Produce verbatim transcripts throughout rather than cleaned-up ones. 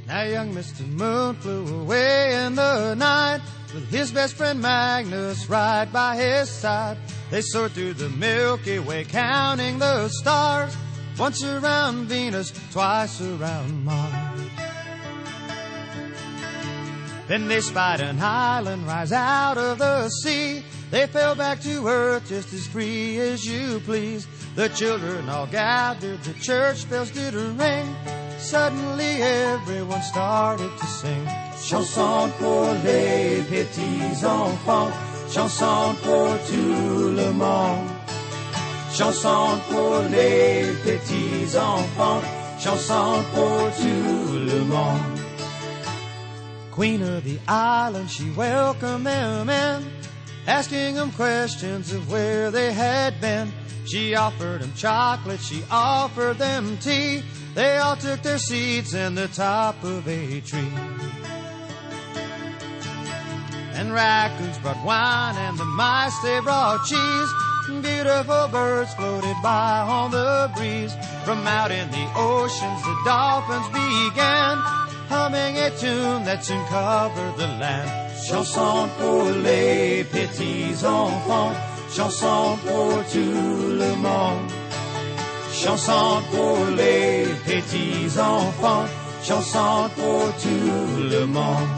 Now young Mister Moon flew away in the night with his best friend Magnus right by his side. They soared through the Milky Way, counting the stars, once around Venus, twice around Mars. Then they spied an island rise out of the sea. They fell back to earth just as free as you please. The children all gathered, the church bells did ring. Suddenly everyone started to sing. Chanson pour les petits enfants, chanson pour tout le monde. Chanson pour les petits enfants, chanson pour tout le monde. Queen of the island, she welcomed them in, asking them questions of where they had been. She offered them chocolate, she offered them tea. They all took their seats in the top of a tree. And raccoons brought wine and the mice they brought cheese. Beautiful birds floated by on the breeze. From out in the oceans the dolphins began humming a tune that soon covered the land. Chanson pour les petits enfants, chanson pour tout le monde. Chanson pour les petits enfants, chanson pour tout le monde.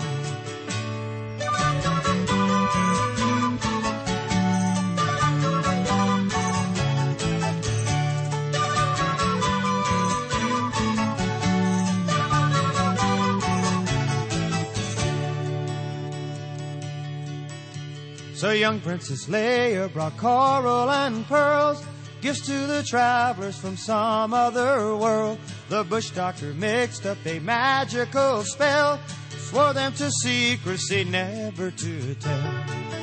So young Princess Leia brought coral and pearls, gifts to the travelers from some other world. The bush doctor mixed up a magical spell, swore them to secrecy, never to tell.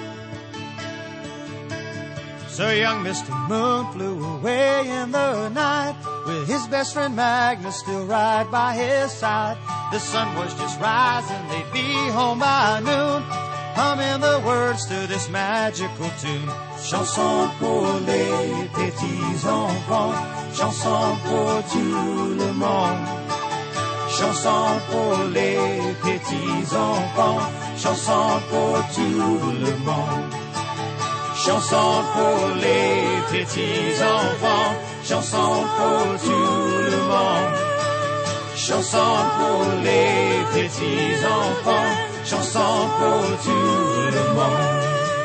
So young Mister Moon flew away in the night, with his best friend Magnus still right by his side. The sun was just rising, they'd be home by noon, humming the words to this magical tune. Chanson pour les petits enfants, chanson pour tout le monde. Chanson pour les petits enfants, chanson pour tout le monde. Chanson pour les petits enfants, chanson pour tout le monde. Chanson pour les petits enfants, chanson pour tout le monde.